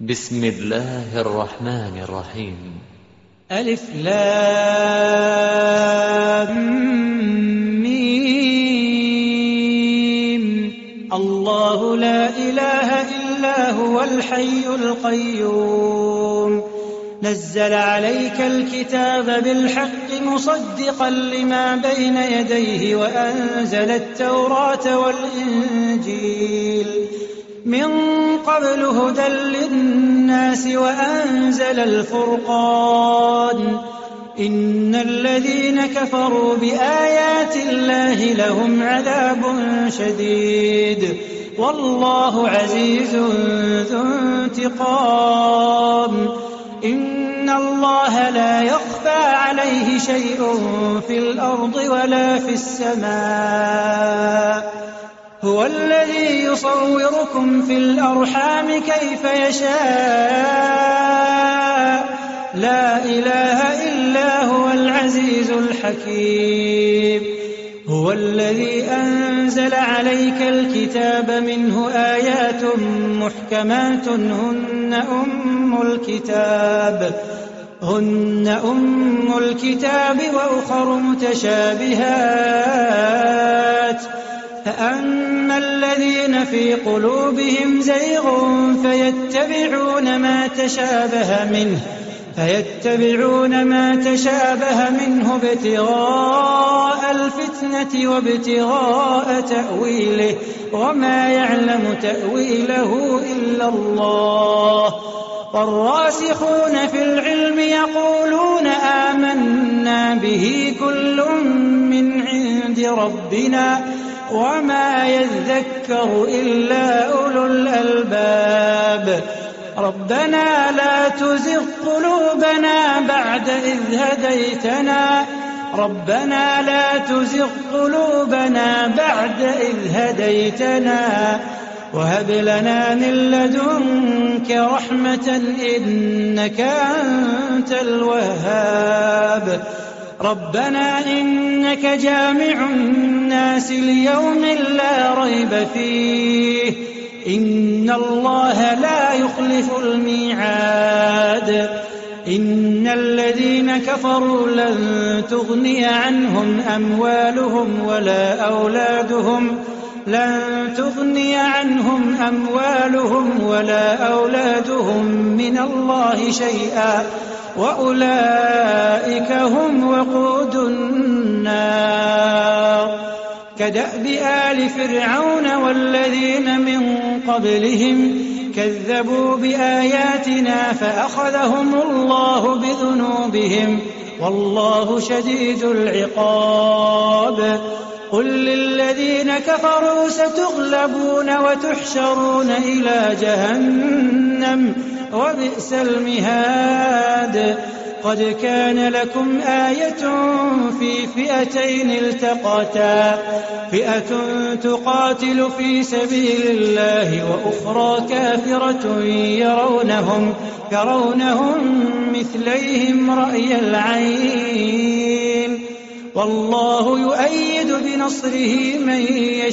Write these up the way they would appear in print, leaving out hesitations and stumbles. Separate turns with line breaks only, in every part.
بسم الله الرحمن الرحيم.
ألف لام ميم. الله لا إله إلا هو الحي القيوم. نزل عليك الكتاب بالحق مصدقا لما بين يديه وأنزل التوراة والإنجيل من قبل هدى للناس وأنزل الفرقان. إن الذين كفروا بآيات الله لهم عذاب شديد والله عزيز ذو انتقام. إن الله لا يخفى عليه شيء في الأرض ولا في السماء. هو الذي يصوركم في الأرحام كيف يشاء. لا إله إلا هو العزيز الحكيم. هو الذي أنزل عليك الكتاب منه آيات محكمات هن أم الكتاب وأخر متشابهات. فأما الذين في قلوبهم زيغ فيتبعون ما تشابه منه ابتغاء الفتنة وابتغاء تأويله وما يعلم تأويله إلا الله. والراسخون في العلم يقولون آمنا به كل من عند ربنا وما يذكر إلا أولو الألباب. ربنا لا تزغ قلوبنا بعد إذ هديتنا وهب لنا من لدنك رحمة إنك أنت الوهاب. ربنا إنك جامع الناس ليوم لا ريب فيه إن الله لا يخلف الميعاد. إن الذين كفروا لن تغني عنهم أموالهم ولا أولادهم من الله شيئا وأولئك هم وقود النار. كدأب آل فرعون والذين من قبلهم كذبوا بآياتنا فأخذهم الله بذنوبهم والله شديد العقاب. قل للذين كفروا ستغلبون وتحشرون إلى جهنم وبئس المهاد. قد كان لكم آية في فئتين التقتا فئة تقاتل في سبيل الله وأخرى كافرة يرونهم مثليهم رأي العين والله يؤيد بنصره من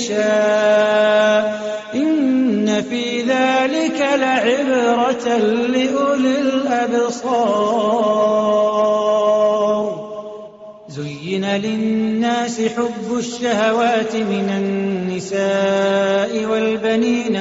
يشاء. إن في ذلك لعبرة لأولي الأبصار. زين للناس حب الشهوات من النساء والبنين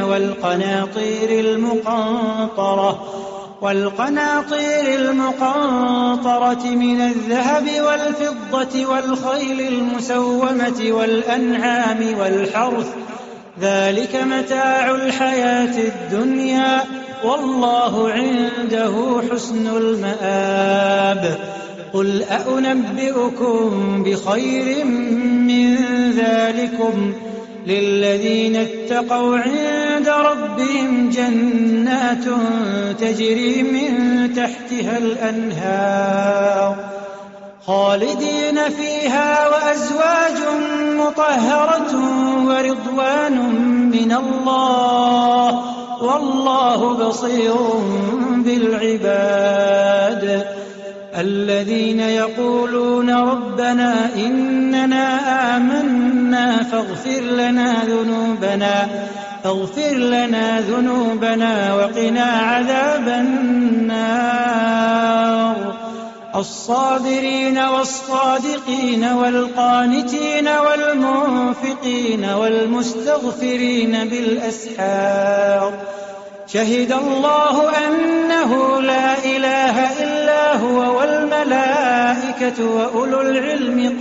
والقناطير المقنطرة من الذهب والفضة والخيل المسومة والأنعام والحرث ذلك متاع الحياة الدنيا والله عنده حسن المآب. قل أنبئكم بخير من ذلكم للذين اتقوا عند ربهم جنات تجري من تحتها الأنهار خالدين فيها وأزواج مطهرة ورضوان من الله والله بصير بالعباد. الذين يقولون ربنا إننا آمنا فاغفر لنا ذنوبنا فاغفر لنا ذنوبنا وقنا عذاب النار. الصابرين والصادقين والقانتين والمنفقين والمستغفرين بالأسحار. شهد الله أنه لا إله إلا هو والملائكة وأولو العلم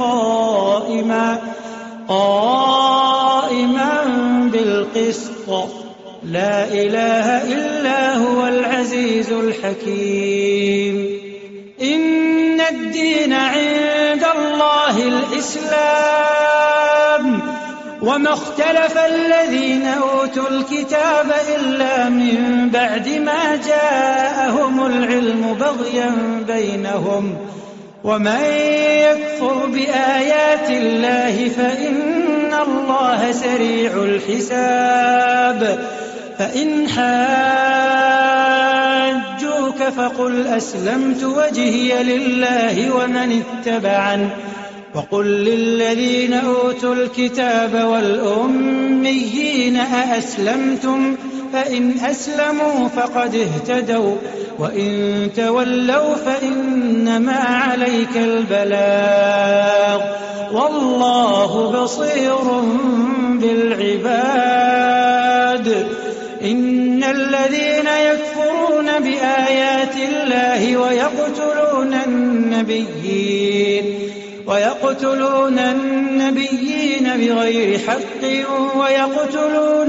قائما بالقسط. لا إله إلا هو العزيز الحكيم. إن الدين عند الله الإسلام، وما اختلف الذين أوتوا الكتاب إلا من بعد ما جاءهم العلم بغيا بينهم. ومن يكفر بآيات الله فإن الله سريع الحساب. فإن حاجوك فقل أسلمت وجهي لله ومن اتبعني، وقل للذين أوتوا الكتاب والأميين أأسلمتم؟ فإن أسلموا فقد اهتدوا، وإن تولوا فإنما عليك البلاغ، والله بصير بالعباد. إن الذين يكفرون بآيات الله ويقتلون النبيين بغير حق ويقتلون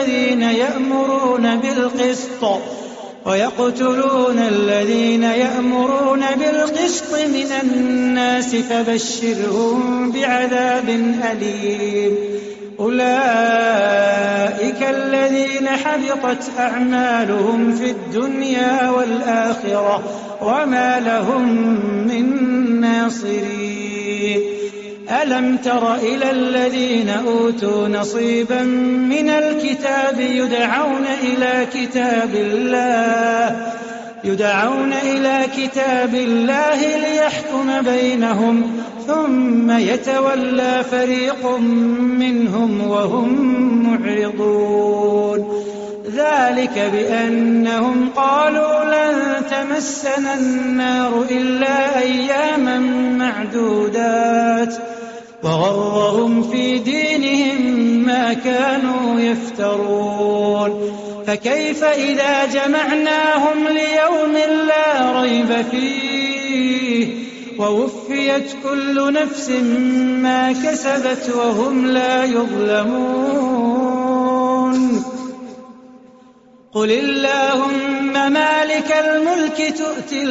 الذين يأمرون بالقسط من الناس فبشرهم بعذاب أليم. أولئك الذين حبطت أعمالهم في الدنيا والآخرة وما لهم من ناصرين. ألم تر إلى الذين أوتوا نصيبا من الكتاب يدعون إلى كتاب الله ليحكم بينهم ثم يتولى فريق منهم وهم معرضون. ذلك بأنهم قالوا لن تمسنا النار إلا أياما معدودات، وغرهم في دينهم ما كانوا يفترون. فكيف إذا جمعناهم ليوم لا ريب فيه ووفيت كل نفس ما كسبت وهم لا يظلمون. قل اللهم مالك الملك تؤتي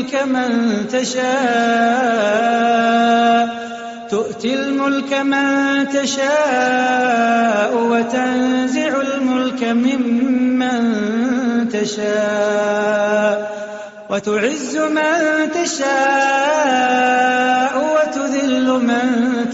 الملك من تشاء وتنزع الملك ممن تشاء وتعز من تشاء وتذل من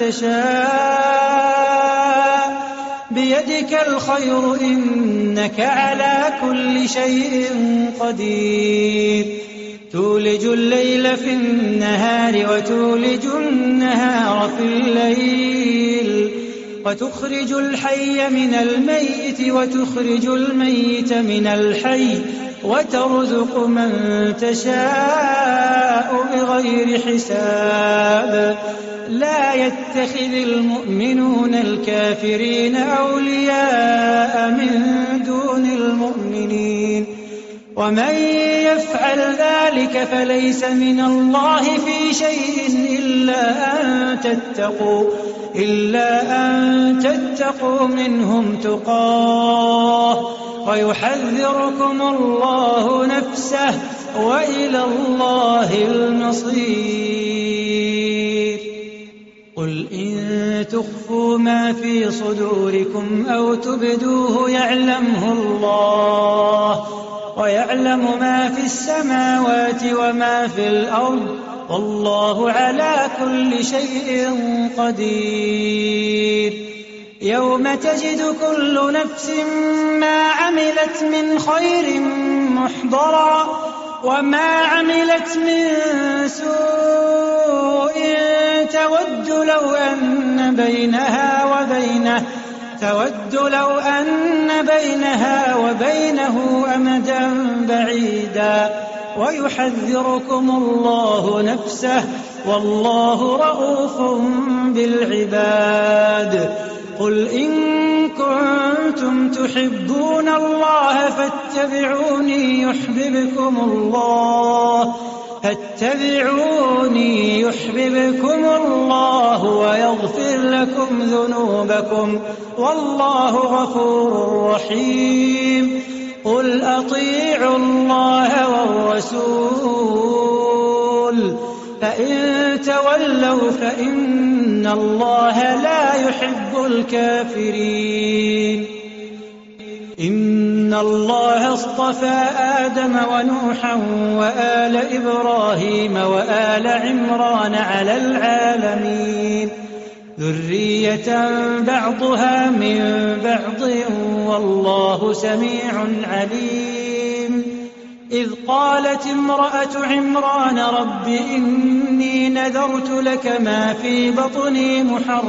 تشاء بيدك الخير إنك على كل شيء قدير. تولج الليل في النهار وتولج النهار في الليل، وتخرج الحي من الميت وتخرج الميت من الحي، وترزق من تشاء بغير حساب. لا يتخذ المؤمنون الكافرين أولياء من دون المؤمنين، ومن يفعل ذلك فليس من الله في شيء إلا أن تتقوا منهم تقاه، ويحذركم الله نفسه، وإلى الله المصير. قل إن تخفوا ما في صدوركم أو تبدوه يعلمه الله، ويعلم ما في السماوات وما في الأرض، والله على كل شيء قدير. يوم تجد كل نفس ما عملت من خير محضرا، وما عملت من سوء تود لو أن بينها وبينه تود لو أن بينها وبينه أمدا بعيدا ويحذركم الله نفسه والله رءوف بالعباد. قل إن كنتم تحبون الله فاتبعوني يحببكم الله ويغفر لكم ذنوبكم والله غفور رحيم. قل أطيعوا الله والرسول فإن تولوا فإن الله لا يحب الكافرين. إن الله اصطفى آدم ونوحا وآل إبراهيم وآل عمران على العالمين ذرية بعضها من بعض والله سميع عليم. إذ قالت امرأة عمران رب إني نذرت لك ما في بطني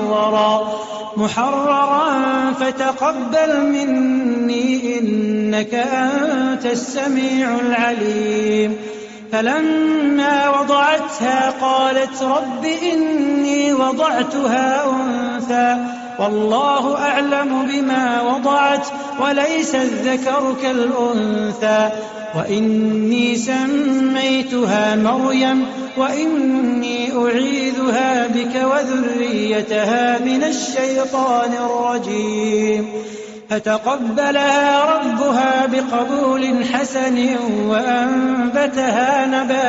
محررا فتقبل مني إنك أنت السميع العليم. فلما وضعتها قالت رب إني وضعتها أنثى والله أعلم بما وضعت وليس الذكر كالأنثى وإني سميتها مريم وإني أعيذها بك وذريتها من الشيطان الرجيم. فتقبلها ربها بقبول حسن وأنبتها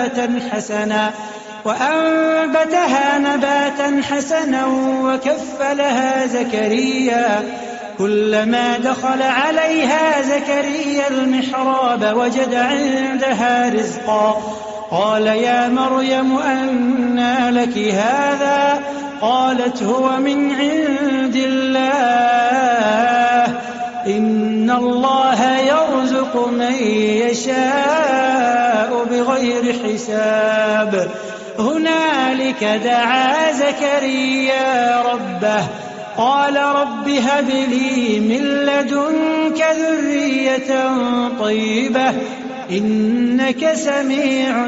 نباتا حسنا وكفلها زكريا. كلما دخل عليها زكريا المحراب وجد عندها رزقا قال يا مريم أنى لك هذا؟ قالت هو من عند الله إن الله يرزق من يشاء بغير حساب. هنالك دعا زكريا ربه قال رب هب لي من لدنك ذرية طيبة إنك سميع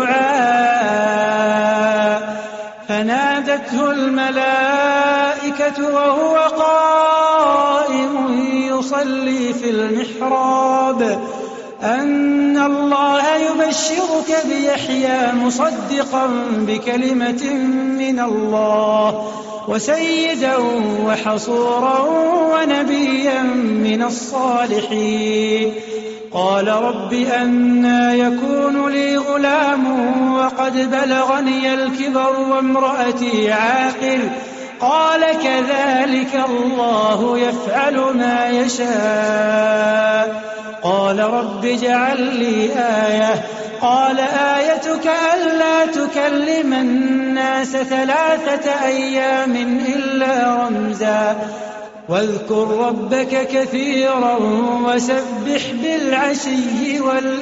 الدعاء. فنادته الملائكة وهو قائم يصلي في المحراب أن الله يبشرك بيحيى مصدقا بكلمة من الله وسيدا وحصورا ونبيا من الصالحين. قال رب أنى يكون لي غلام وقد بلغني الكبر وامرأتي عاقر؟ قال كذلك الله يفعل ما يشاء. قال رب اجعل لي آية. قال آيتك ألا تكلم الناس 3 أيام إلا رمزا واذكر ربك كثيرا وسبح بالعشي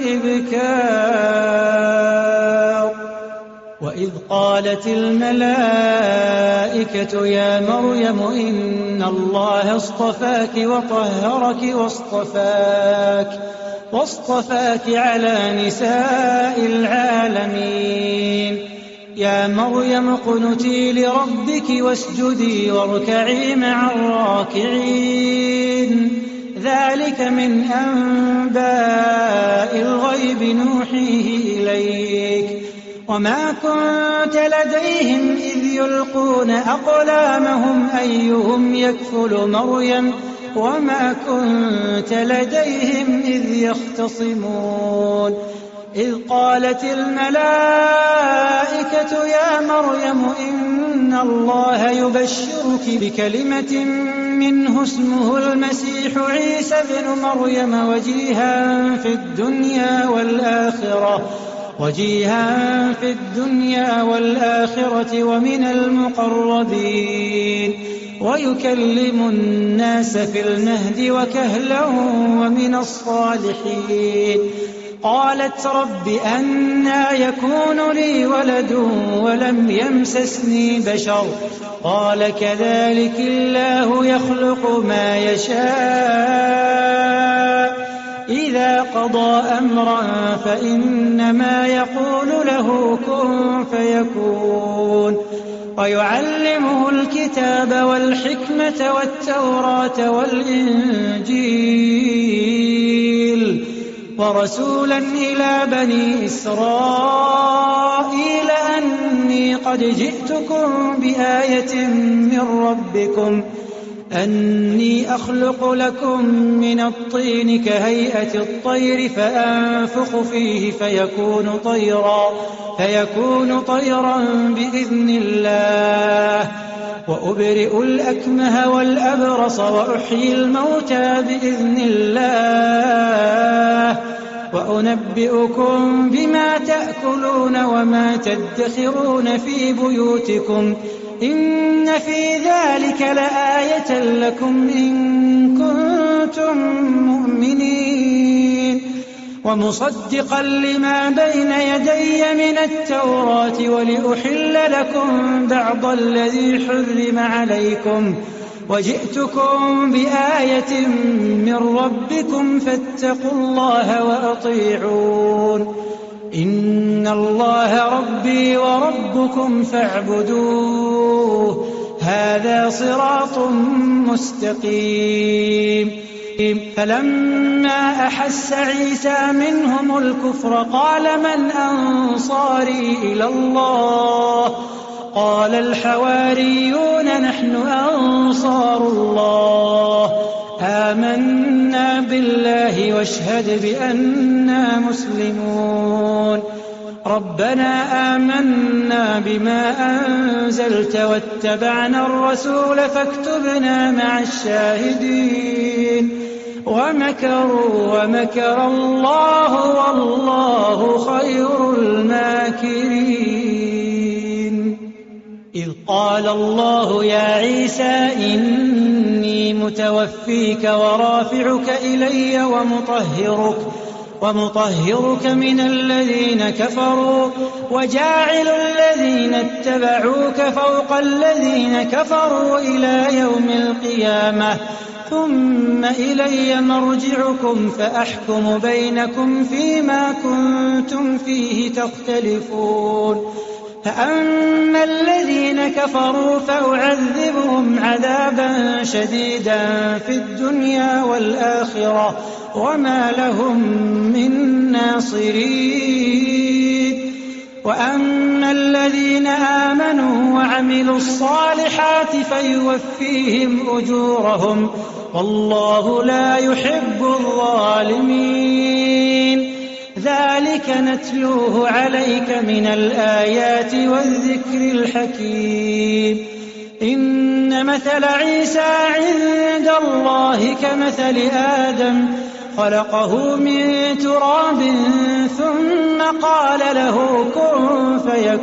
والإبكار. وإذ قالت الملائكة يا مريم إن الله اصطفاك وطهرك واصطفاك على نساء العالمين. يا مريم اقنتي لربك واسجدي واركعي مع الراكعين. ذلك من أنباء الغيب نوحيه إليك وما كنت لديهم إذ يلقون أقلامهم أيهم يكفل مريم وما كنت لديهم إذ يختصمون. إذ قالت الملائكة يا مريم إن الله يبشرك بكلمة منه اسمه المسيح عيسى ابن مريم وجيها في الدنيا والآخرة ومن المقربين ويكلم الناس في المهد وكهلا ومن الصالحين. قالت رب أنى يكون لي ولد ولم يمسسني بشر قال كذلك الله يخلق ما يشاء إذا قضى أمرا فإنما يقول له كن فيكون ويعلمه الكتاب والحكمة والتوراة والإنجيل ورسولا إلى بني إسرائيل أني قد جئتكم بآية من ربكم أني أخلق لكم من الطين كهيئة الطير فأنفخ فيه فيكون طيرا بإذن الله وأبرئ الأكمه والأبرص وأحيي الموتى بإذن الله وأنبئكم بما تأكلون وما تدخرون في بيوتكم إن في ذلك لآية لكم إن كنتم مؤمنين ومصدقا لما بين يدي من التوراة ولأحل لكم بعض الذي حرم عليكم وجئتكم بآية من ربكم فاتقوا الله وأطيعون إن الله ربي وربكم فاعبدوه هذا صراط مستقيم فلما أحس عيسى منهم الكفر قال من أنصاري إلى الله قال الحواريون نحن أنصار الله آمنا بالله واشهد بأننا مسلمون ربنا آمنا بما أنزلت واتبعنا الرسول فاكتبنا مع الشاهدين ومكروا ومكر الله والله خير الماكرين إذ قال الله يا عيسى إني متوفيك ورافعك إلي ومطهرك من الذين كفروا وجاعل الذين اتبعوك فوق الذين كفروا إلى يوم القيامة ثم إلي مرجعكم فأحكم بينكم فيما كنتم فيه تختلفون فأما الذين كفروا فأعذبهم عذابا شديدا في الدنيا والآخرة وما لهم من ناصرين وأما الذين آمنوا وعملوا الصالحات فيوفيهم أجورهم والله لا يحب الظالمين ذلك نتلوه عليك من الآيات والذكر الحكيم إن مثل عيسى عند الله كمثل آدم خلقه من تراب ثم قال له كن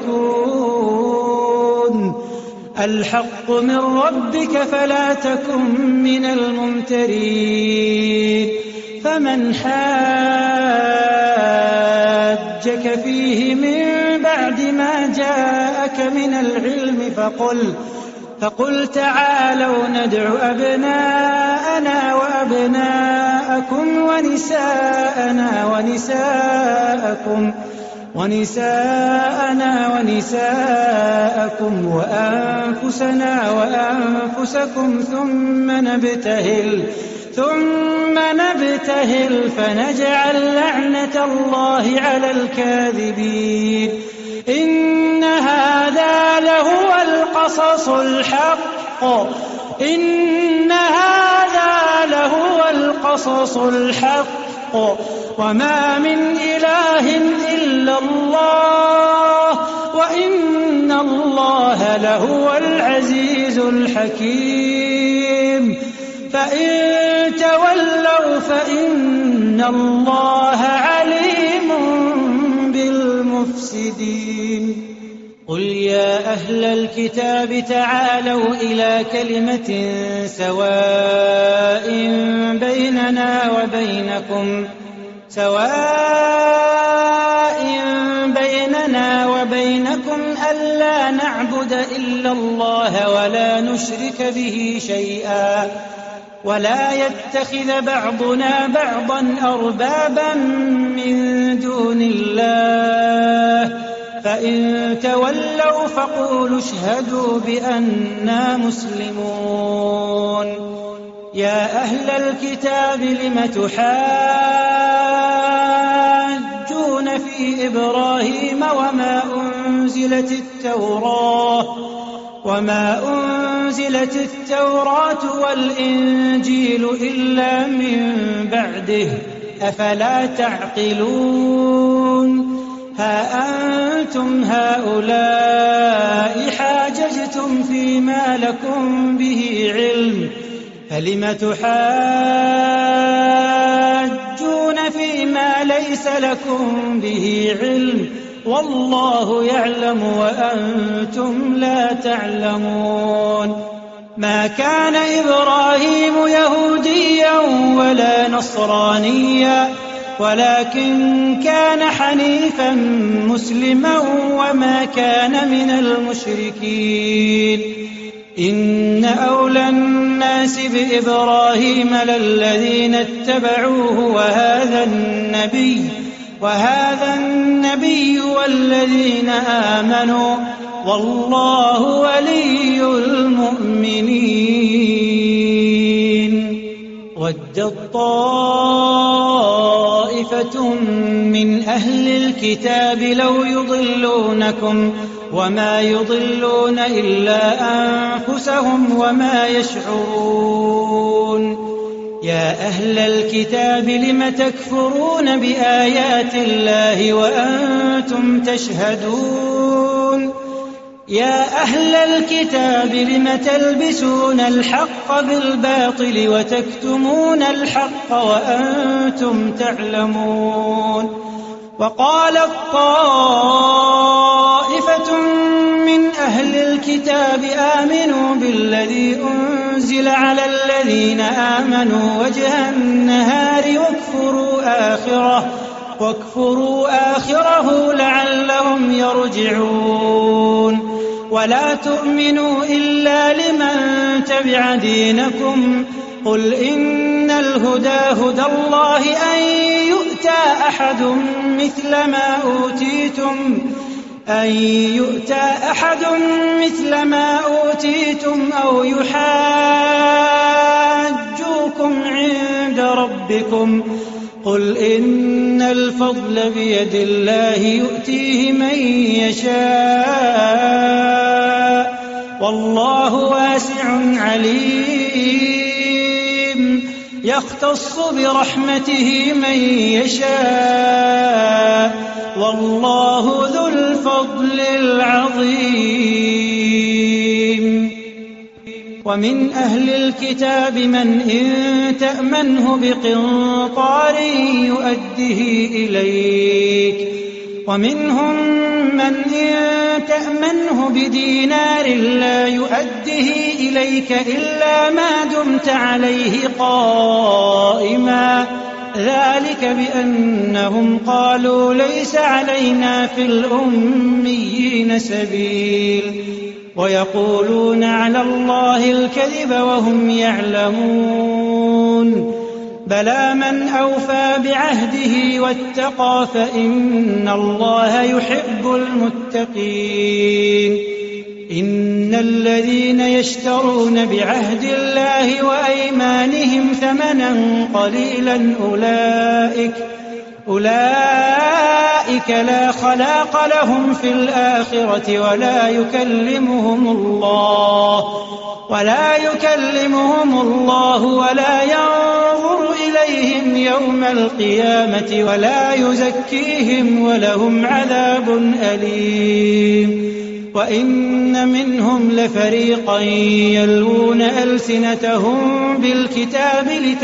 فيكون الحق من ربك فلا تكن من الممترين فمن حاجك فيه من بعد ما جاءك من العلم فقل تعالوا ندع أبناءنا وأبناءكم ونساءنا ونساءكم وأنفسنا وأنفسكم ثم نبتهل فنجعل لعنة الله على الكاذبين إن هذا لهو القصص الحق وما من إله إلا الله وإن الله لهو العزيز الحكيم فإن تولوا فإن الله عليم بالمفسدين قل يا أهل الكتاب تعالوا إلى كلمة سواء سواء بيننا وبينكم ألا نعبد إلا الله ولا نشرك به شيئا ولا يتخذ بعضنا بعضا أربابا من دون الله فإن تولوا فقولوا اشهدوا بأننا مسلمون. يا أهل الكتاب لم تحاجون في إبراهيم وما أنزلت التوراة والإنجيل إلا من بعده أفلا تعقلون. ها أنتم هؤلاء حاججتم فيما لكم به علم فلم تحاجون فيما ليس لكم به علم والله يعلم وأنتم لا تعلمون. ما كان إبراهيم يهوديا ولا نصرانيا ولكن كان حنيفا مسلما وما كان من المشركين. إن أولى الناس بإبراهيم للذين اتبعوه وهذا النبي والذين آمنوا والله ولي المؤمنين. ودت طائفة من أهل الكتاب لو يضلونكم وما يضلون إلا أنفسهم وما يشعرون. يا أهل الكتاب لم تكفرون بآيات الله وأنتم تشهدون. يا أهل الكتاب لم تلبسون الحق بالباطل وتكتمون الحق وأنتم تعلمون. وقالت طائفة من أهل الكتاب آمنوا بالذي أنزل على الذين آمنوا وجه النهار واكفروا آخره لعلهم يرجعون. ولا تؤمنوا إلا لمن تبع دينكم قل إن الهدى هدى الله أن يؤتى أحد مثل ما أوتيتم أو يحاجوكم عند ربكم قل إن الفضل بيد الله يؤتيه من يشاء والله واسع عليم. يختص برحمته من يشاء والله ذو الفضل العظيم. ومن أهل الكتاب من إن تأمنه بقنطار يؤده إليك ومنهم من إن تأمنه بدينار لا يؤده إليك إلا ما دمت عليه قائما ذلك بأنهم قالوا ليس علينا في الأميين سبيل ويقولون على الله الكذب وهم يعلمون. بلى من أوفى بعهده واتقى فإن الله يحب المتقين. إن الذين يشترون بعهد الله وأيمانهم ثمنا قليلا أولئك لا خلاق لهم في الآخرة ولا يكلمهم الله ولا ينظر إليهم يوم القيامة ولا يزكيهم ولهم عذاب أليم. وإن منهم لفريقا يلوون ألسنتهم بالكتاب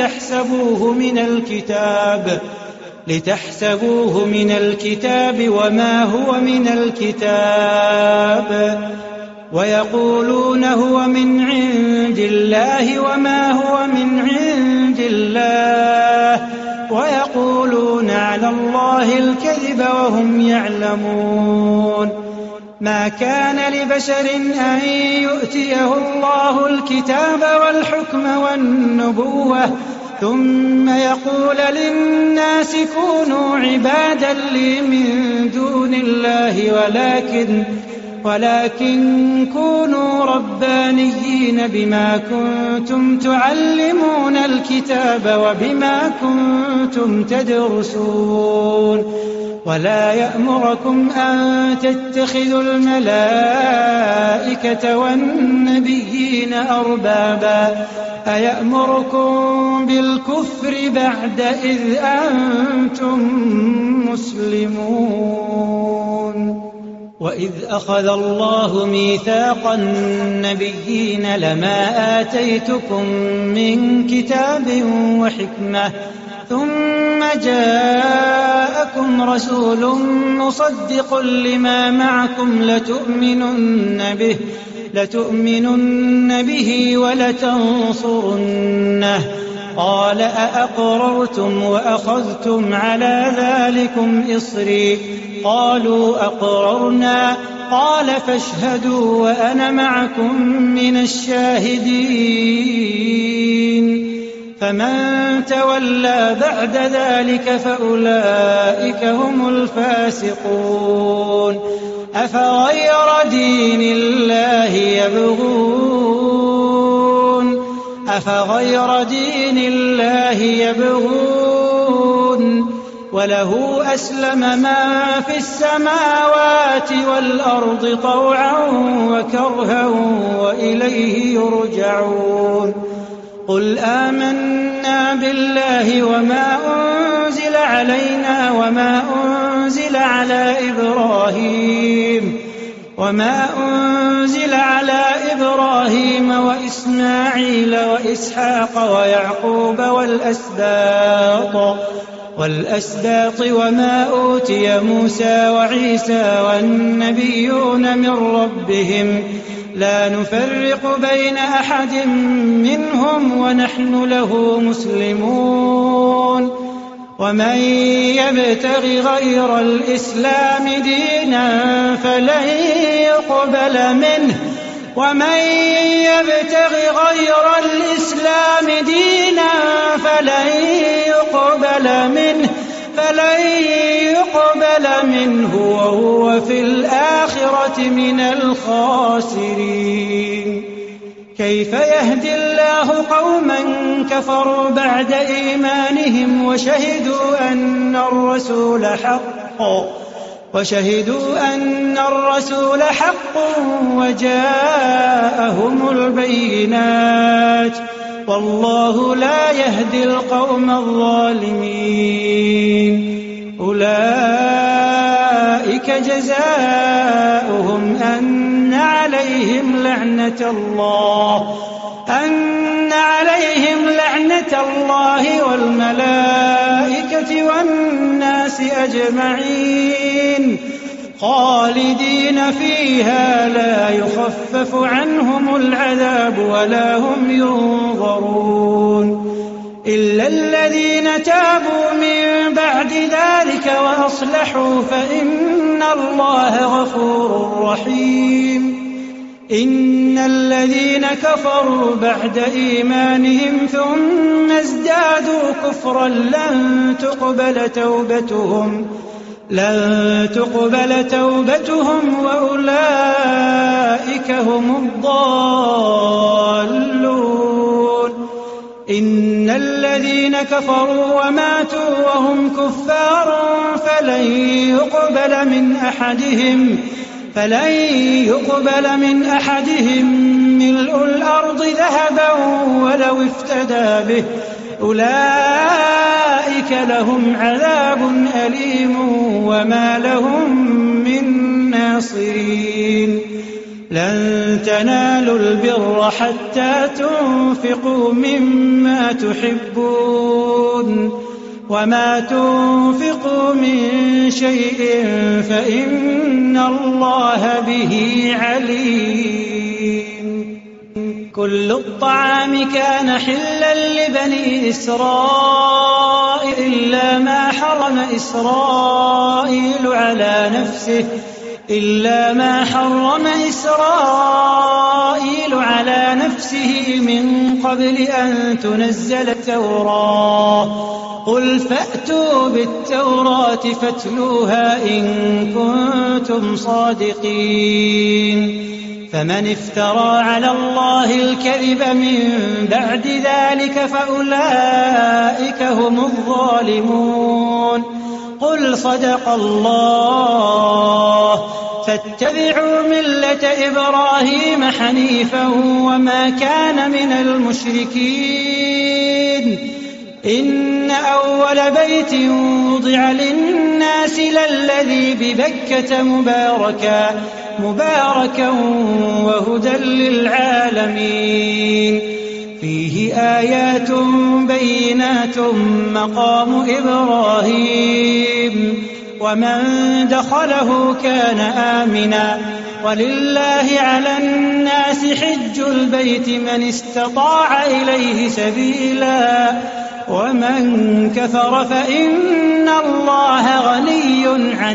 لتحسبوه من الكتاب وما هو من الكتاب ويقولون هو من عند الله وما هو من عند الله ويقولون على الله الكذب وهم يعلمون. ما كان لبشر أن يؤتيه الله الكتاب والحكم والنبوة ثم يقول للناس كونوا عبادا لي من دون الله ولكن كونوا ربانيين بما كنتم تعلمون الكتاب وبما كنتم تدرسون. ولا يأمركم أن تتخذوا الملائكة والنبيين أربابا أيأمركم بالكفر بعد إذ أنتم مسلمون. وإذ أخذ الله ميثاق النبيين لما آتيتكم من كتاب وحكمة ثم جاءكم رسول مصدق لما معكم لتؤمنن به ولتنصرنه قال أأقررتم وأخذتم على ذلكم إصري قالوا أقررنا قال فاشهدوا وأنا معكم من الشاهدين. فمن تولى بعد ذلك فأولئك هم الفاسقون. أفغير دين الله يبغون وله أسلم من في السماوات والأرض طوعا وكرها وإليه يرجعون. قل آمنا بالله وما أنزل علينا وما أنزل على إبراهيم وإسماعيل وإسحاق ويعقوب والأسباط وما أوتي موسى وعيسى والنبيون من ربهم لا نفرق بين أحد منهم ونحن له مسلمون. ومن يبتغ غير الإسلام دينا فلن يقبل منه وهو في الآخرة من الخاسرين. كيف يهدي الله قوما كفروا بعد إيمانهم وشهدوا أن الرسول حق وجاءهم البينات والله لا يهدي القوم الظالمين. أولئك جزاؤهم أن عليهم لعنة الله والملائكة والناس أجمعين خالدين فيها لا يخفف عنهم العذاب ولا هم ينظرون إلا الذين تابوا من بعد ذلك وأصلحوا فإن الله غفور رحيم. إن الذين كفروا بعد إيمانهم ثم ازدادوا كفرا لن تقبل توبتهم وأولئك هم الضالون. إن الذين كفروا وماتوا وهم كفار فلن يقبل من أحدهم ملء الأرض ذهبا ولو افتدى به أولئك لهم عذاب أليم وما لهم من ناصرين. لن تنالوا البر حتى تنفقوا مما تحبون وما تنفقوا من شيء فإن الله به عليم. كل الطعام كان حلا لبني إسرائيل إلا ما حرم إسرائيل على نفسه من قبل أن تنزل التوراة قل فأتوا بالتوراة فاتلوها إن كنتم صادقين فمن افترى على الله الكذب من بعد ذلك فأولئك هم الظالمون قل صدق الله فاتبعوا ملة إبراهيم حنيفا وما كان من المشركين إن أول بيت وضع للناس للذي ببكة مباركا وهدى للعالمين فيه آيات بينات مقام إبراهيم ومن دخله كان آمنا ولله على الناس حج البيت من استطاع إليه سبيلا ومن كفر فإن الله غني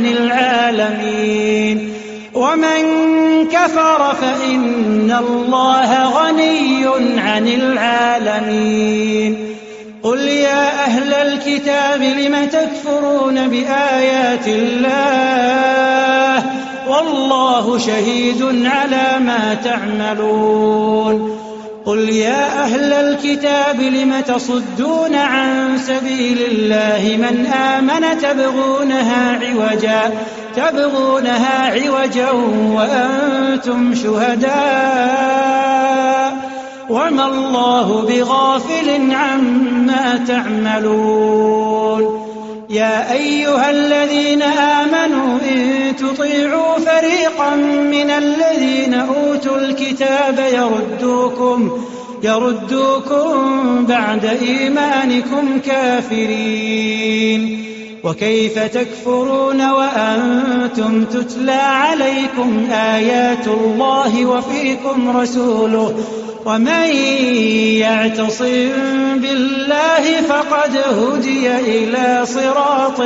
عن العالمين قل يا أهل الكتاب لم تكفرون بآيات الله والله شهيد على ما تعملون قل يا أهل الكتاب لم تصدون عن سبيل الله من آمن تبغونها عوجا وأنتم شهداء وما الله بغافل عما تعملون يا أيها الذين آمنوا إن تطيعوا فريقا من الذين أوتوا الكتاب يردوكم بعد إيمانكم كافرين وكيف تكفرون وأنتم تتلى عليكم آيات الله وفيكم رسوله ومن يعتصم بالله فقد هدي إلى صراط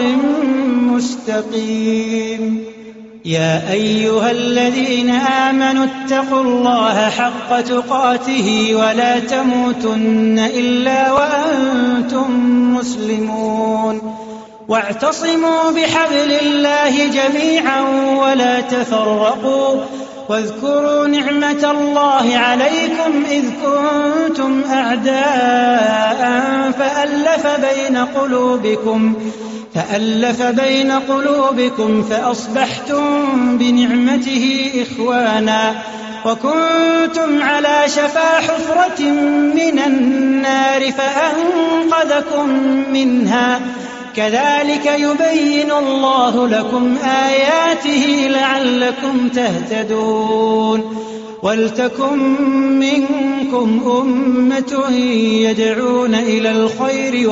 مستقيم يا أيها الذين آمنوا اتقوا الله حق تقاته ولا تموتن إلا وأنتم مسلمون واعتصموا بحبل الله جميعا ولا تفرقوا واذكروا نعمة الله عليكم إذ كنتم أعداء فألف بين قلوبكم فأصبحتم بنعمته إخوانا وكنتم على شفا حفرة من النار فأنقذكم منها كذلك يبين الله لكم آياته لعلكم تهتدون ولتكن منكم أمة يدعون إلى الخير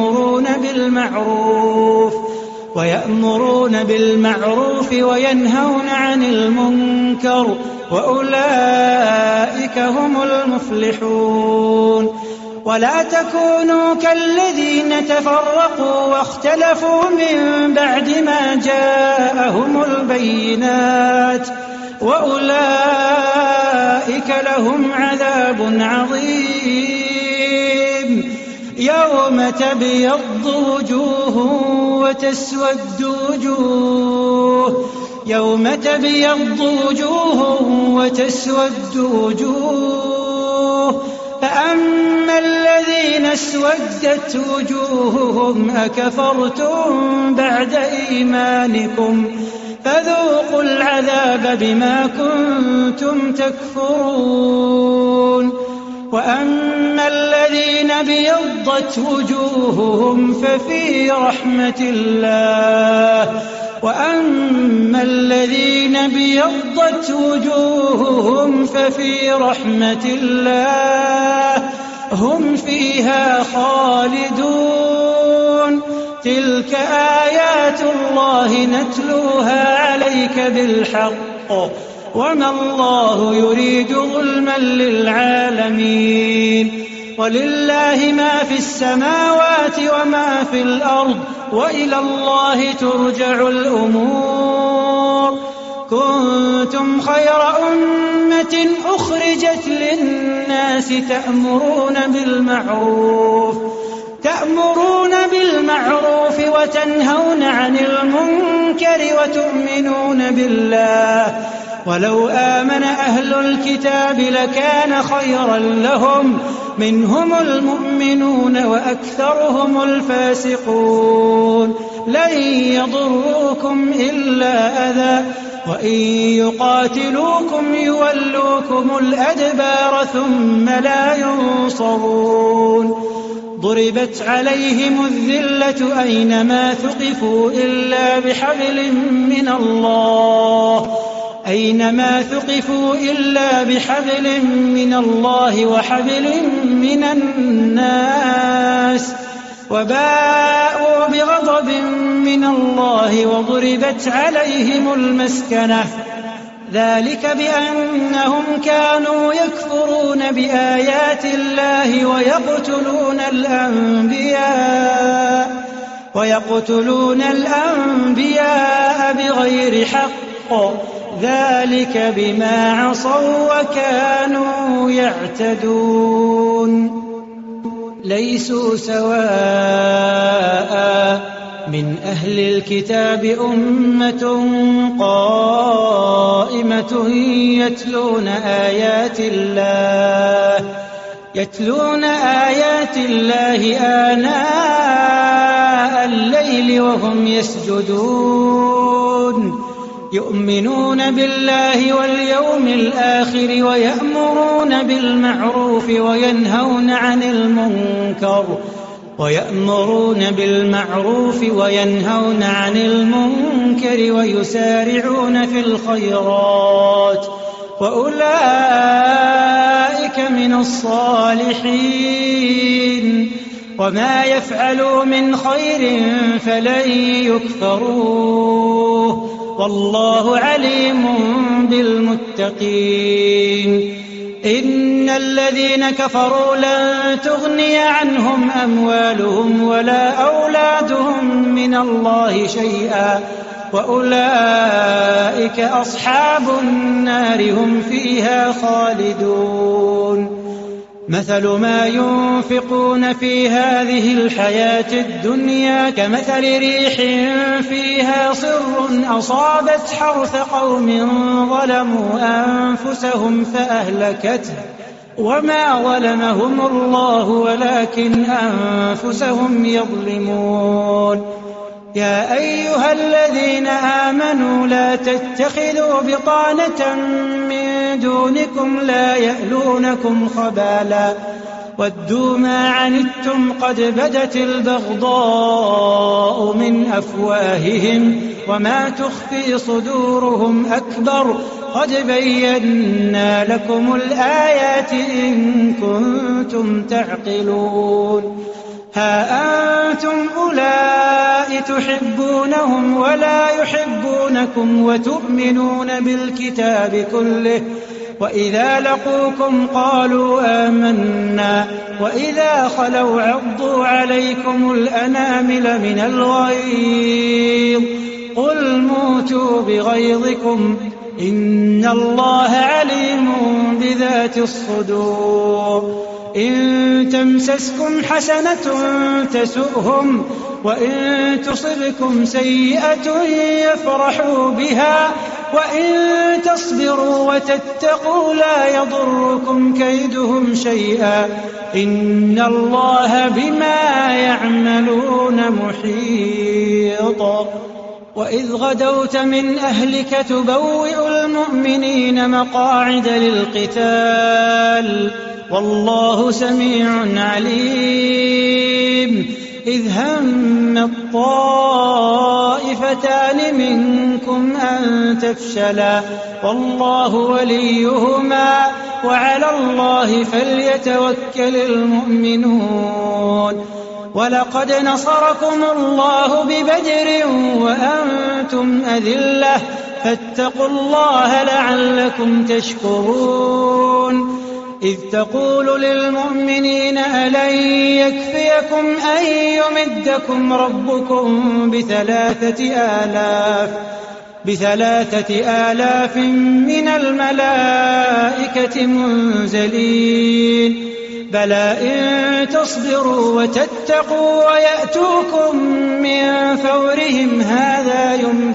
ويأمرون بالمعروف وينهون عن المنكر وأولئك هم المفلحون ولا تكونوا كالذين تفرقوا واختلفوا من بعد ما جاءهم البينات وأولئك لهم عذاب عظيم يوم تبيض وجوه وتسود وجوه فأما الذين اسودت وجوههم أكفرتم بعد إيمانكم فذوقوا العذاب بما كنتم تكفرون وأما الذين بيضت وجوههم ففي رحمة الله وأما الذين بيضت وجوههم ففي رحمة الله هم فيها خالدون تلك آيات الله نتلوها عليك بالحق وما الله يريد ظلما للعالمين ولله ما في السماوات وما في الأرض وإلى الله ترجع الأمور. كنتم خير أمة أخرجت للناس تأمرون بالمعروف وتنهون عن المنكر وتؤمنون بالله. ولو آمن أهل الكتاب لكان خيرا لهم منهم المؤمنون وأكثرهم الفاسقون. لن يضروكم إلا أذى وإن يقاتلوكم يولوكم الأدبار ثم لا ينصرون. ضربت عليهم الذلة أينما ثقفوا إلا بحبل من الله وحبل من الناس وباءوا بغضب من الله وضربت عليهم المسكنة. ذلك بأنهم كانوا يكفرون بآيات الله ويقتلون الأنبياء بغير حق. ذلك بما عصوا وكانوا يعتدون. ليسوا سواء من أهل الكتاب أمة قائمة يتلون آيات الله آناء الليل وهم يسجدون. يؤمنون بالله واليوم الآخر ويأمرون بالمعروف وينهون عن المنكر ويسارعون في الخيرات وأولئك من الصالحين. وما يفعلوا من خير فلن يكفروه والله عليم بالمتقين. إن الذين كفروا لن تغني عنهم أموالهم ولا أولادهم من الله شيئا وأولئك أصحاب النار هم فيها خالدون. مثل ما ينفقون في هذه الحياة الدنيا كمثل ريح فيها صر أصابت حرث قوم ظلموا أنفسهم فأهلكته وما ظلمهم الله ولكن أنفسهم يظلمون. يا أيها الذين آمنوا لا تتخذوا بطانة من دونكم لا يألونكم خبالا ودوا ما عنتم قد بدت البغضاء من أفواههم وما تخفي صدورهم أكبر قد بينا لكم الآيات إن كنتم تعقلون. ها أنتم أولئك تحبونهم ولا يحبونكم وتؤمنون بالكتاب كله وإذا لقوكم قالوا آمنا وإذا خلوا عضوا عليكم الأنامل من الغيظ قل موتوا بغيظكم إن الله عليم بذات الصدور. إن تمسسكم حسنة تسؤهم وإن تصبكم سيئة يفرحوا بها وإن تصبروا وتتقوا لا يضركم كيدهم شيئا إن الله بما يعملون محيط. وإذ غدوت من أهلك تبوئ المؤمنين مقاعد للقتال والله سميع عليم. إذ هم الطائفتان منكم أن تفشلا والله وليهما وعلى الله فليتوكل المؤمنون. ولقد نصركم الله ببدر وأنتم أذلة فاتقوا الله لعلكم تشكرون. إذ تقول للمؤمنين ألن يكفيكم أن يمدكم ربكم ب3,000 من الملائكة منزلين بلى إن تصبروا وتتقوا ويأتوكم من فورهم هذا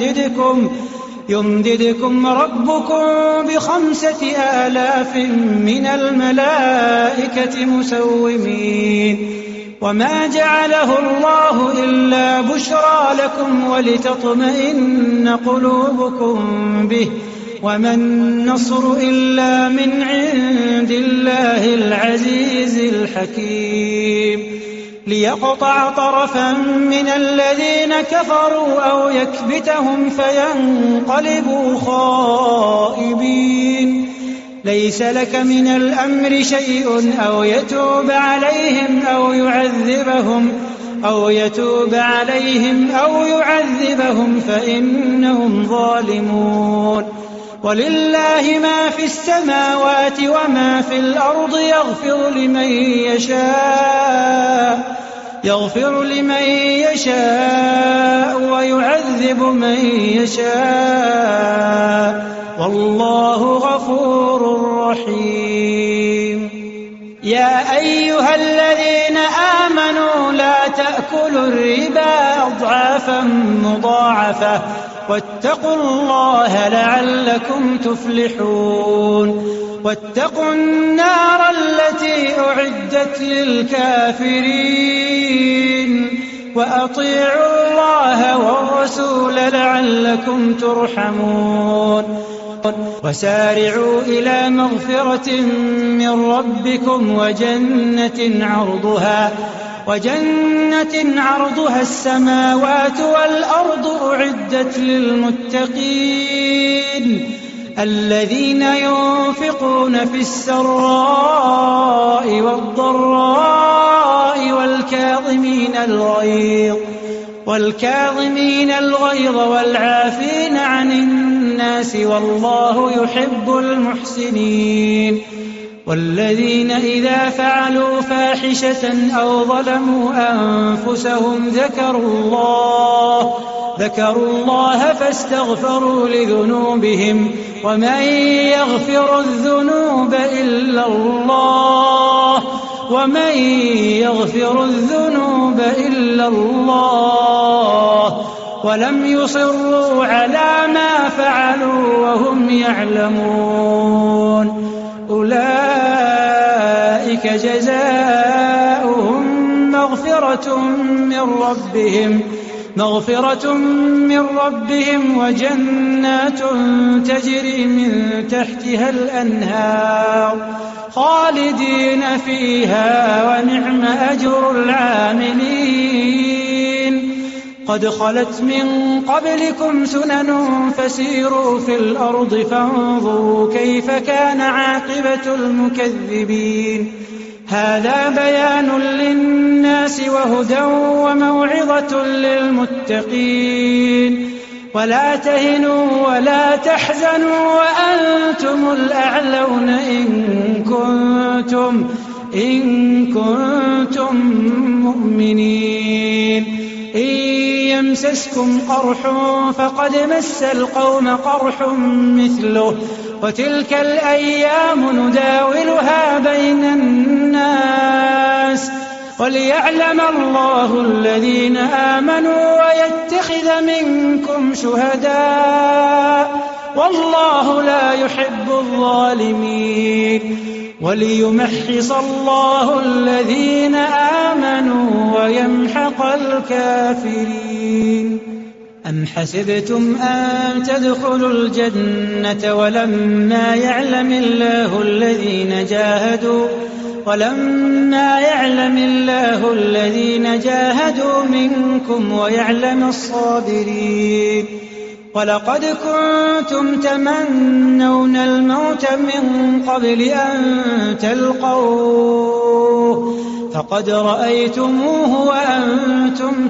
يمددكم ربكم ب5,000 من الملائكة مسومين وما جعله الله إلا بشرى لكم ولتطمئن قلوبكم به وما النصر إلا من عند الله العزيز الحكيم ليقطع طرفا من الذين كفروا أو يكبتهم فينقلبوا خائبين ليس لك من الأمر شيء أو يتوب عليهم أو يعذبهم فإنهم ظالمون ولله ما في السماوات وما في الأرض يغفر لمن يشاء ويعذب من يشاء والله غفور رحيم يا أيها الذين آمنوا لا تأكلوا الربا أضعافا مضاعفة واتقوا الله لعلكم تفلحون واتقوا النار التي أعدت للكافرين وأطيعوا الله والرسول لعلكم ترحمون وسارعوا إلى مغفرة من ربكم وجنة عرضها السماوات والأرض أعدت للمتقين الذين ينفقون في السراء والضراء والكاظمين الغيظ والعافين عن الناس والله يحب المحسنين والذين إذا فعلوا فاحشة أو ظلموا أنفسهم ذكروا الله فاستغفروا لذنوبهم ومن يغفر الذنوب إلا الله ولم يصروا على ما فعلوا وهم يعلمون أولئك جزاؤهم مغفرة من ربهم وجنات تجري من تحتها الأنهار خالدين فيها ونعم أجر العاملين قد خلت من قبلكم سنن فسيروا في الأرض فانظروا كيف كان عاقبة المكذبين هذا بيان للناس وهدى وموعظة للمتقين ولا تهنوا ولا تحزنوا وأنتم الأعلون إن كنتم مؤمنين إن يمسسكم قرح فقد مس القوم قرح مثله وتلك الأيام نداولها بين الناس وليعلم الله الذين آمنوا ويتخذ منكم شهداء والله لا يحب الظالمين وليمحص الله الذين آمنوا ويمحق الكافرين أم حسبتم أن تدخلوا الجنة ولما يعلم الله الذين جاهدوا منكم ويعلم الصابرين ولقد كنتم تمنون الموت من قبل أن تلقوه فقد رأيتموه وأنتم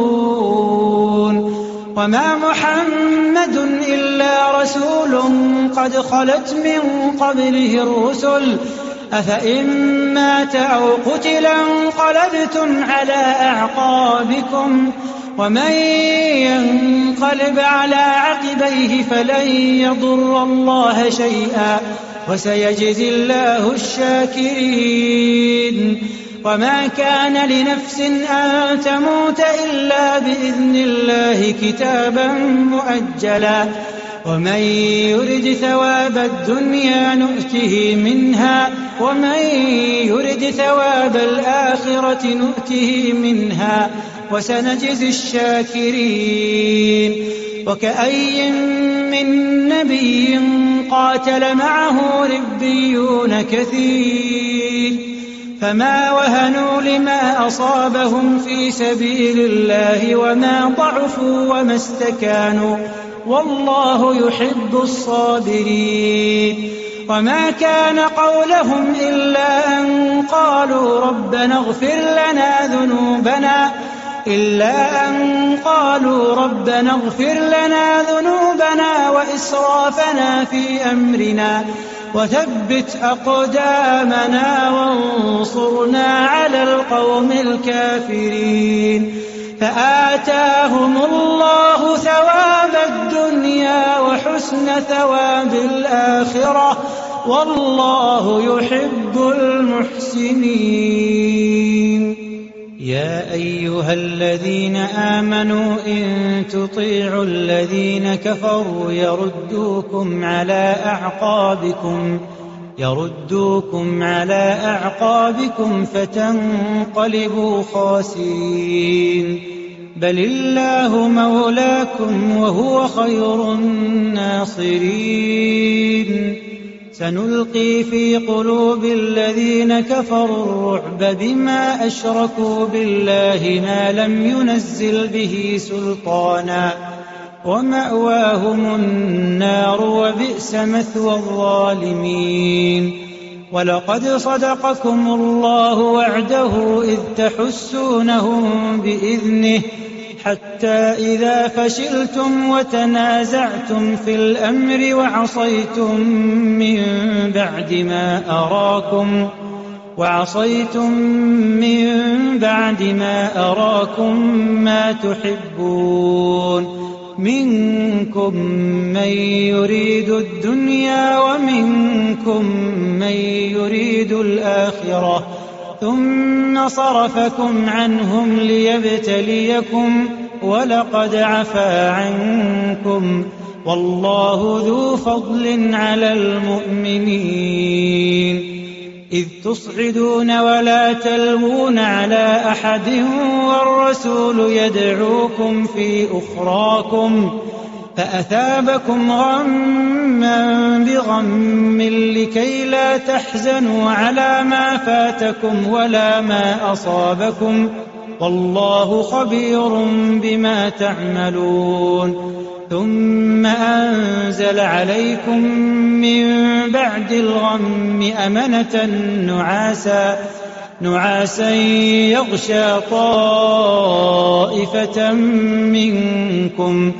تنظرون وما محمد إلا رسول قد خلت من قبله الرسل أفإن مات أو قتلا انقلبتم على أعقابكم ومن ينقلب على عقبيه فلن يضر الله شيئا وسيجزي الله الشاكرين. وما كان لنفس أن تموت إلا بإذن الله كتابا مؤجلا ومن يرد ثواب الدنيا نؤته منها ومن يرد ثواب الآخرة نؤته منها وسنجزي الشاكرين. وكأي من نبي قاتل معه ربيون كثير فما وهنوا لما أصابهم في سبيل الله وما ضعفوا وما استكانوا والله يحب الصابرين. وما كان قولهم إلا أن قالوا ربنا اغفر لنا ذنوبنا وإسرافنا في أمرنا وثبت أقدامنا وانصرنا على القوم الكافرين. فآتاهم الله ثواب الدنيا وحسن ثواب الآخرة والله يحب المحسنين. يا أيها الذين آمنوا إن تطيعوا الذين كفروا يردوكم على أعقابكم فتنقلبوا خاسرين. بل الله مولاكم وهو خير الناصرين. سنلقي في قلوب الذين كفروا الرعب بما أشركوا بالله ما لم ينزل به سلطانا ومأواهم النار وبئس مثوى الظالمين. ولقد صدقكم الله وعده إذ تحسونهم بإذنه حتى إذا فشلتم وتنازعتم في الأمر وعصيتم من بعد ما أراكم ما تحبون منكم من يريد الدنيا ومنكم من يريد الآخرة ثم صرفكم عنهم ليبتليكم ولقد عفا عنكم والله ذو فضل على المؤمنين. إذ تصعدون ولا تلوون على أحد والرسول يدعوكم في أخراكم فأثابكم غما بغم لكي لا تحزنوا على ما فاتكم ولا ما أصابكم والله خبير بما تعملون. ثم أنزل عليكم من بعد الغم أمنة نعاسا يغشى طائفة منكم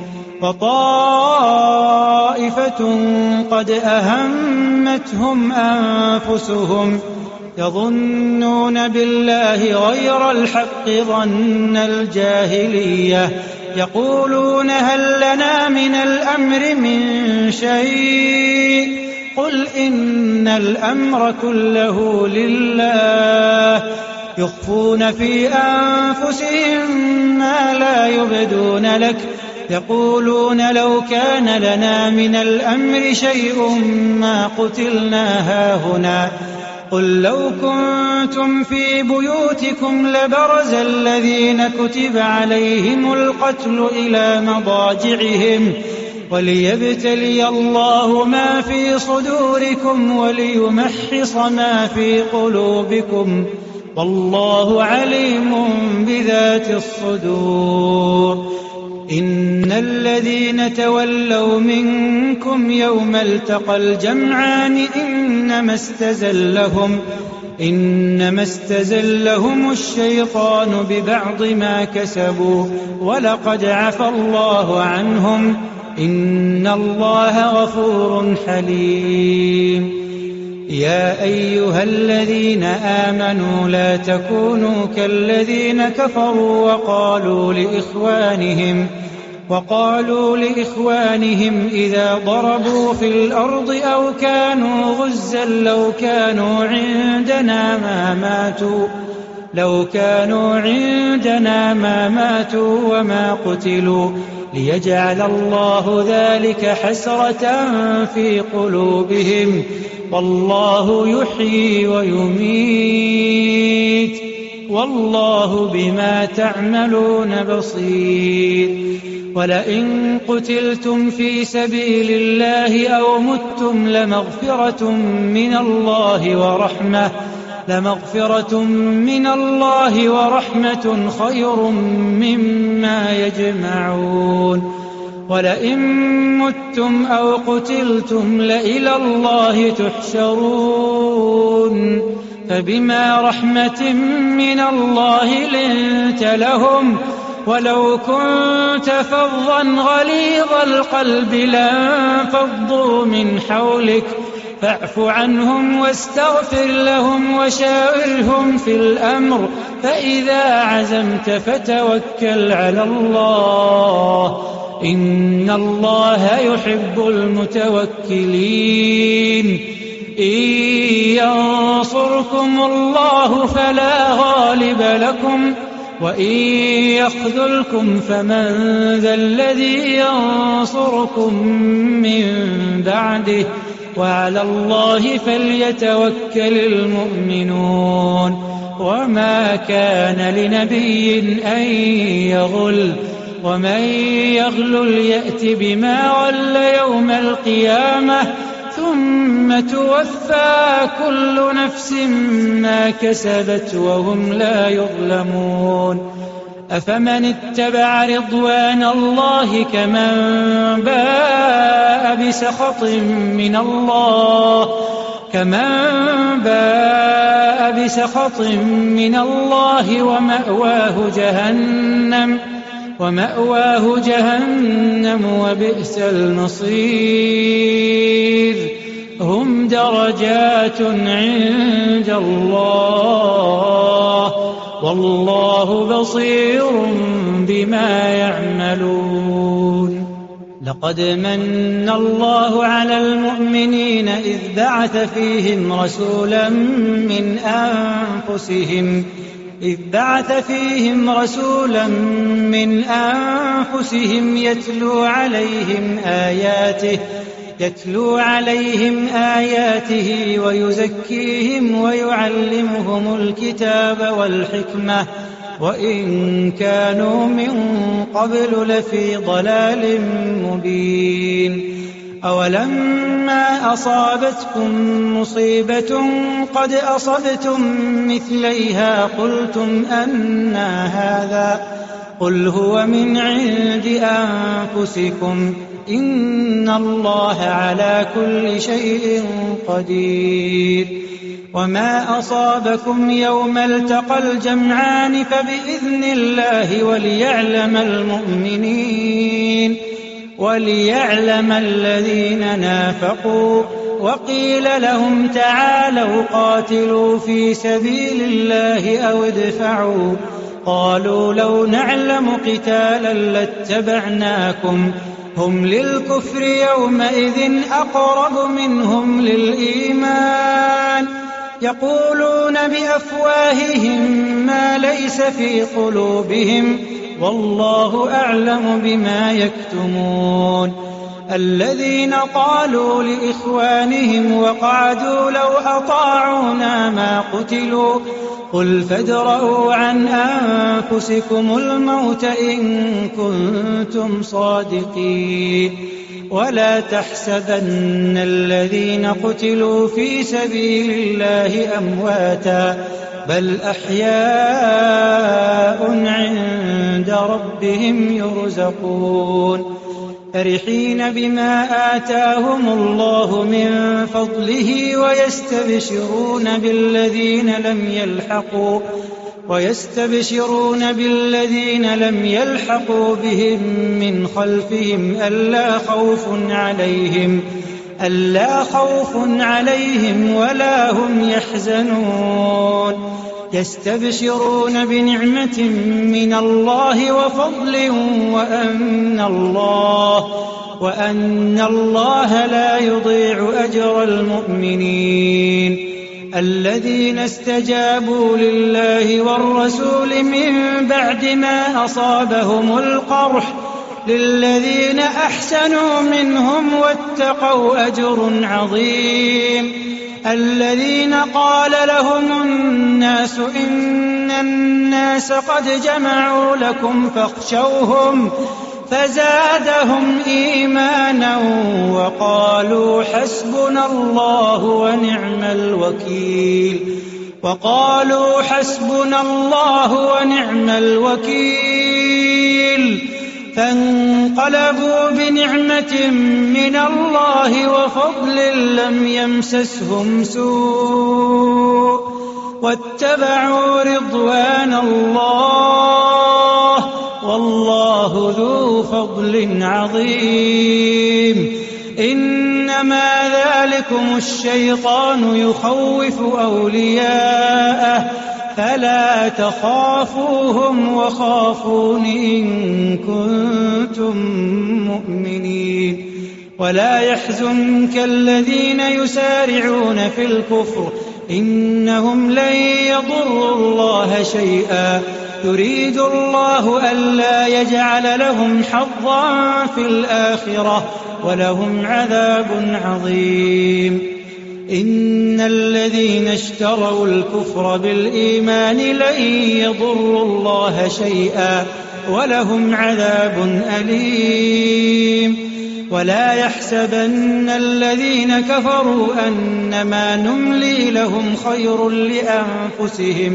وطائفة قد أهمتهم أنفسهم يظنون بالله غير الحق ظن الجاهلية يقولون هل لنا من الأمر من شيء قل إن الأمر كله لله يخفون في أنفسهم ما لا يبدون لك يقولون لو كان لنا من الأمر شيء ما قتلنا هاهنا قل لو كنتم في بيوتكم لبرز الذين كتب عليهم القتل إلى مضاجعهم وليبتلي الله ما في صدوركم وليمحص ما في قلوبكم والله عليم بذات الصدور. إن الذين تولوا منكم يوم التقى الجمعان إنما استزلهم الشيطان ببعض ما كسبوا ولقد عفى الله عنهم إن الله غفور حليم. يا أيها الذين آمنوا لا تكونوا كالذين كفروا وقالوا لإخوانهم إذا ضربوا في الأرض أو كانوا غزا لو كانوا عندنا ما ماتوا وما قتلوا ليجعل الله ذلك حسرة في قلوبهم والله يحيي ويميت والله بما تعملون بصير. ولئن قتلتم في سبيل الله أو متم لمغفرة من الله ورحمة خير مما يجمعون. ولئن متم أو قتلتم لإلى الله تحشرون. فبما رحمة من الله لنت لهم ولو كنت فظا غليظ القلب لانفضوا من حولك فاعف عنهم واستغفر لهم وشاورهم في الأمر فإذا عزمت فتوكل على الله إن الله يحب المتوكلين. إن ينصركم الله فلا غالب لكم وإن يخذلكم فمن ذا الذي ينصركم من بعده وعلى الله فليتوكل المؤمنون. وما كان لنبي أن يغل ومن يغلل يأت بما غل يوم القيامة ثم توفى كل نفس ما كسبت وهم لا يظلمون. أفمن اتبع رضوان الله كمن باء بسخط من الله ومأواه جهنم وبئس المصير. هم درجات عند الله والله بصير بما يعملون. لقد من الله على المؤمنين إذ بعث فيهم رسولا من أنفسهم يتلو عليهم آياته ويزكيهم ويعلمهم الكتاب والحكمة وإن كانوا من قبل لفي ضلال مبين. أولما أصابتكم مصيبة قد أصبتم مثليها قلتم أنى هذا قل هو من عند أنفسكم إن الله على كل شيء قدير. وما أصابكم يوم التقى الجمعان فبإذن الله وليعلم الذين نافقوا. وقيل لهم تعالوا قاتلوا في سبيل الله أو ادفعوا قالوا لو نعلم قتالا لاتبعناكم هم للكفر يومئذ أقرب منهم للإيمان يقولون بأفواههم ما ليس في قلوبهم والله أعلم بما يكتمون. الذين قالوا لإخوانهم وقعدوا لو أطاعونا ما قتلوا قل فادرءوا عن أنفسكم الموت إن كنتم صادقين. ولا تحسبن الذين قتلوا في سبيل الله أمواتا بل أحياء عند ربهم يرزقون فرحين بما آتاهم الله من ويستبشرون بالذين لم يلحقوا بهم من خلفهم ألا خوف عليهم ولا هم يحزنون يستبشرون بنعمة من الله وفضل وأن الله لا يضيع أجر المؤمنين الذين استجابوا لله والرسول من بعد ما أصابهم القرح للذين أحسنوا منهم واتقوا أجر عظيم الذين قال لهم الناس إن الناس قد جمعوا لكم فاخشوهم فزادهم إيمانا وقالوا حسبنا الله ونعم الوكيل فانقلبوا بنعمة من الله وفضل لم يمسسهم سوء واتبعوا رضوان الله والله ذو فضل عظيم إنما ذلكم الشيطان يخوف أولياءه فلا تخافوهم وخافون إن كنتم مؤمنين ولا يحزنك الذين يسارعون في الكفر إنهم لن يضروا الله شيئا يريد الله ألا يجعل لهم حظا في الآخرة ولهم عذاب عظيم إن الذين اشتروا الكفر بالإيمان لن يضروا الله شيئا ولهم عذاب أليم ولا يحسبن الذين كفروا أنما نملي لهم خير لأنفسهم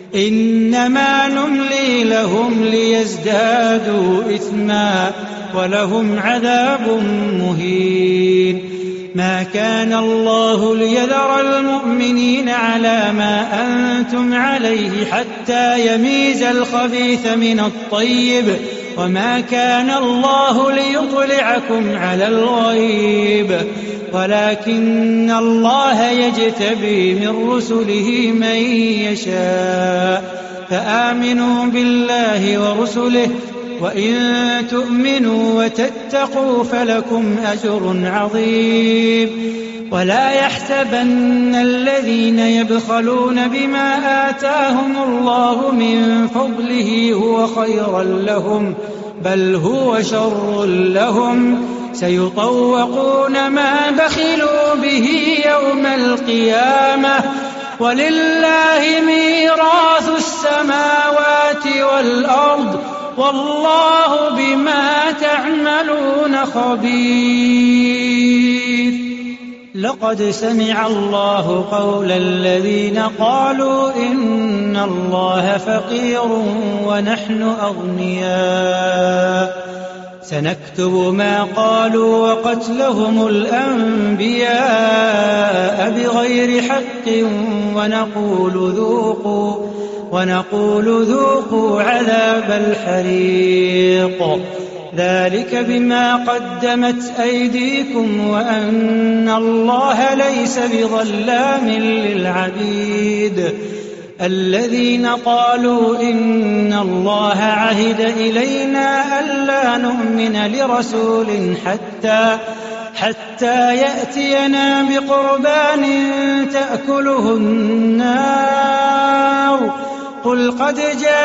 إنما نملي لهم ليزدادوا إثما ولهم عذاب مهين ما كان الله ليذر المؤمنين على ما أنتم عليه حتى يميز الخبيث من الطيب وما كان الله ليطلعكم على الغيب ولكن الله يجتبي من رسله من يشاء فآمنوا بالله ورسله وإن تؤمنوا وتتقوا فلكم أجر عظيم ولا يحسبن الذين يبخلون بما آتاهم الله من فضله هو خيرا لهم بل هو شر لهم سيطوقون ما بخلوا به يوم القيامة ولله ميراث السماوات والأرض والله بما تعملون خبير لقد سمع الله قول الذين قالوا إن الله فقير ونحن أغنياء سنكتب ما قالوا وقتلهم الأنبياء بغير حق ونقول ذوقوا عذاب الحريق ذلك بما قدمت أيديكم وأن الله ليس بظلام للعبيد الذين قالوا إن الله عهد إلينا ألا نؤمن لرسول حتى يأتينا بقربان تأكله النار قل قد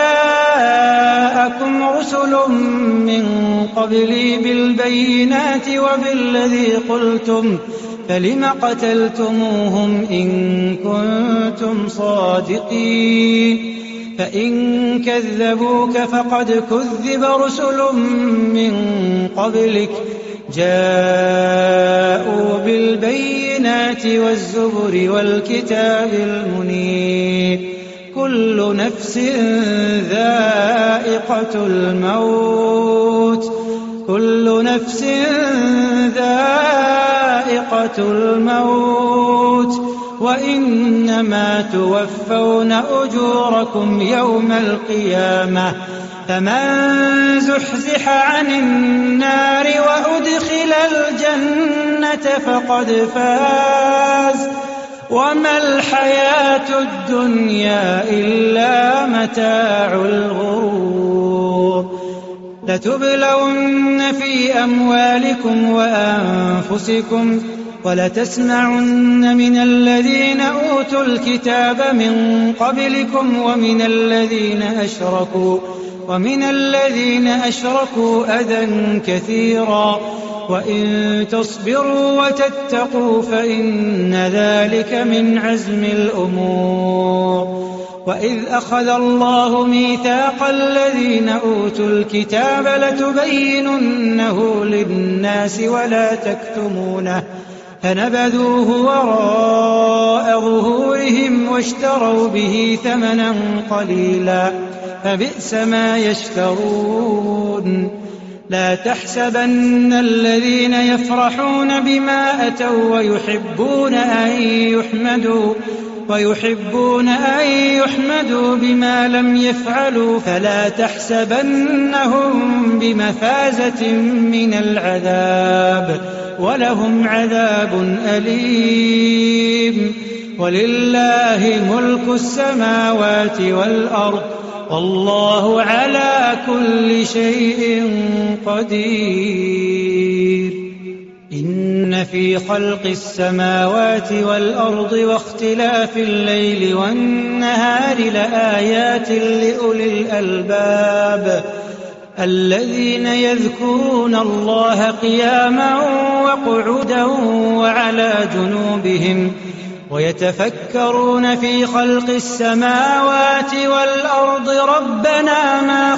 جاءكم رسل من قبلي بالبينات وبالذي قلتم فلم قتلتموهم إن كنتم صادقين فإن كذبوك فقد كذب رسل من قبلك جاءوا بالبينات والزبر والكتاب المنير كل نفس ذائقة الموت وإنما توفون أجوركم يوم القيامة فمن زحزح عن النار وأدخل الجنة فقد فاز وما الحياة الدنيا إلا متاع الغرور لتبلون في أموالكم وأنفسكم ولتسمعن من الذين أوتوا الكتاب من قبلكم ومن الذين أشركوا أذى كثيرا وإن تصبروا وتتقوا فإن ذلك من عزم الأمور وإذ أخذ الله ميثاق الذين أوتوا الكتاب لتبيننه للناس ولا تكتمونه فنبذوه وراء ظهورهم واشتروا به ثمنا قليلا فبئس ما يشترون لا تحسبن الذين يفرحون بما أتوا ويحبون أن يحمدوا بما لم يفعلوا فلا تحسبنهم بمفازة من العذاب ولهم عذاب أليم ولله ملك السماوات والأرض والله على كل شيء قدير إن في خلق السماوات والأرض واختلاف الليل والنهار لآيات لأولي الألباب الذين يذكرون الله قياما وقعودا وعلى جنوبهم ويتفكرون في خلق السماوات والأرض ربنا ما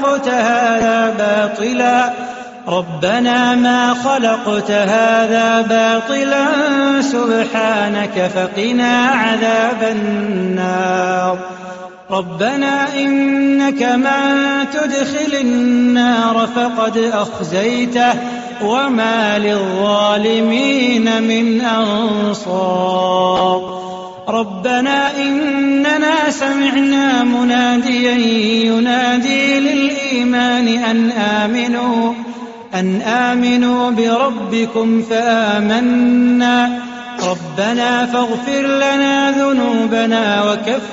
خلقت هذا باطلا سبحانك فقنا عذاب النار ربنا إنك من تدخل النار فقد أخزيته وما للظالمين من أنصار ربنا إننا سمعنا مناديا ينادي للإيمان أن آمنوا بربكم فآمنا ربنا فاغفر لنا ذنوبنا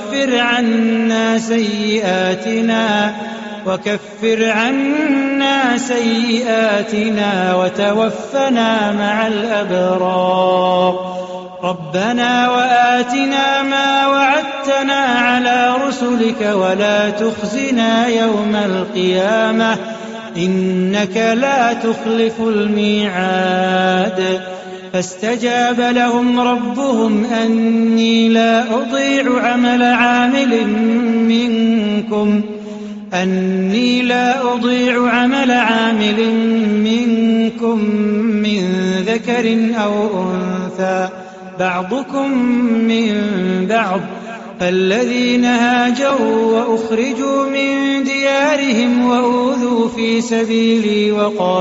وكفر عنا سيئاتنا وتوفنا مع الأبرار ربنا وآتنا ما وعدتنا على رسلك ولا تخزنا يوم القيامة إنك لا تخلف الميعاد فاستجاب لهم ربهم أني لا أضيع عمل عامل منكم من ذكر أو أنثى بعضكم من بعض فالذين هاجروا وأخرجوا من ديارهم وأوذوا في سبيلي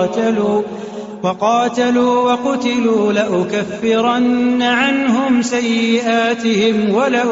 وقاتلوا وقتلوا لأكفرن عنهم سيئاتهم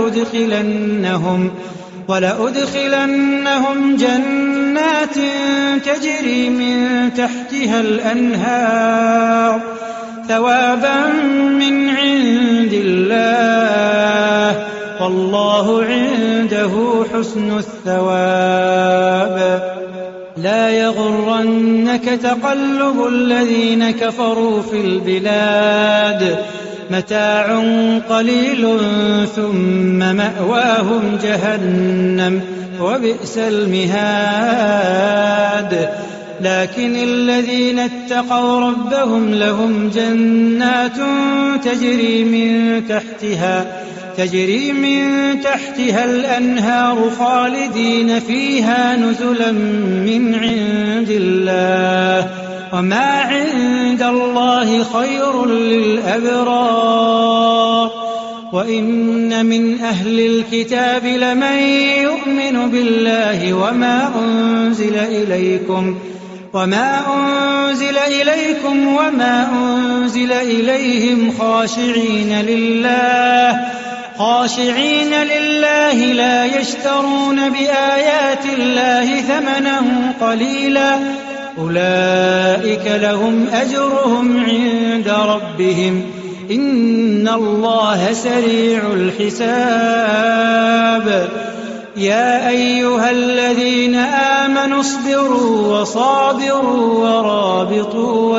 ولأدخلنهم جنات تجري من تحتها الأنهار ثوابا من عند الله والله عنده حسن الثواب لا يغرنك تقلب الذين كفروا في البلاد متاع قليل ثم مأواهم جهنم وبئس المهاد لكن الذين اتقوا ربهم لهم جنات تجري من تحتها الأنهار خالدين فيها نزلا من عند الله وما عند الله خير للأبرار وإن من أهل الكتاب لمن يؤمن بالله وما أنزل إليكم وما أنزل إليهم خاشعين لله لا يشترون بآيات الله ثمنا قليلا أولئك لهم أجرهم عند ربهم إن الله سريع الحساب يا أيها الذين آمنوا اصبروا وصابروا ورابطوا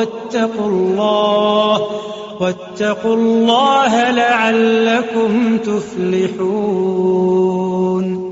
واتقوا الله لعلكم تفلحون.